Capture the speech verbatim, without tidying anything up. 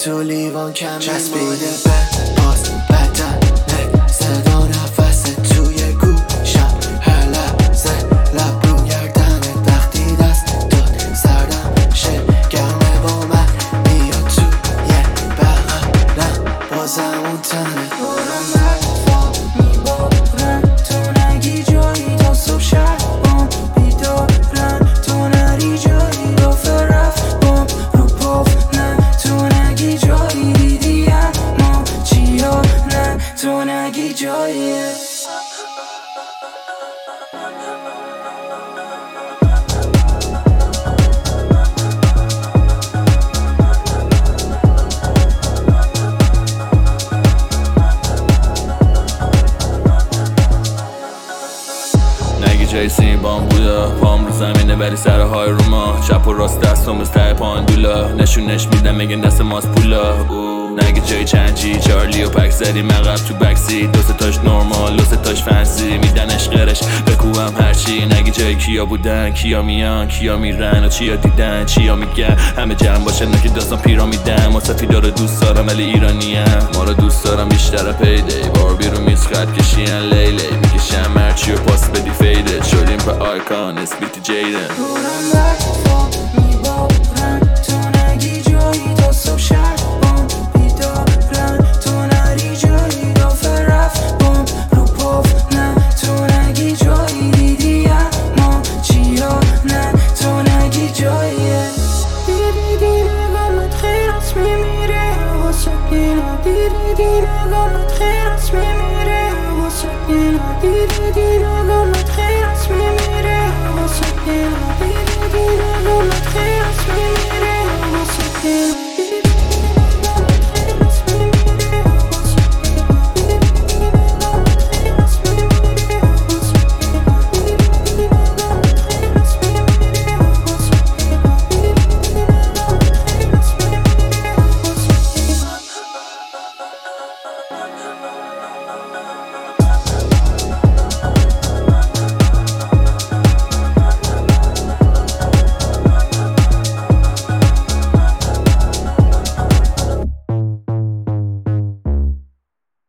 تو لیوان کم چسبیده به باز بدن صدا نفس توی گوشم هر لحظه لب رو گردنت وقتی دست داد سردم شه گرمه با من میاد تو یه بغلم بازم اون تنه دورم برفا میبارن تو نگی جایی تا صبح شبام بیدارن تو نری جایی رافت رفتم رو پاف نه تو نگی جایی دیدی اما چیا نه تو نگی جایی نگی جای سیم بام بودا پام رو زمینه ولی سرهای رو ما چپ و راست دستم از ته پاندولا نشونش میدم میگن دست ماست پولا نگی جای چنجی چارلی و پک زدی مقب تو بکسی دو ستاش نورمال دو ستاش فنسی میدنش قرش بکوبم هرچی نگی جای کیا بودن کیا میان کیا میرن و چیا دیدن چیا میگن همه جمع باشه نکی داستان پیرامیدن ما سفیدا رو دوست دارم ولی ایرانیم ما رو دوست دارم بیشتر پیده باربی رو میز خط کشیان لیلی میکشم مرچی و پاس بدی فیده شدیم به آیکان اسمیت جیدن دورم برفا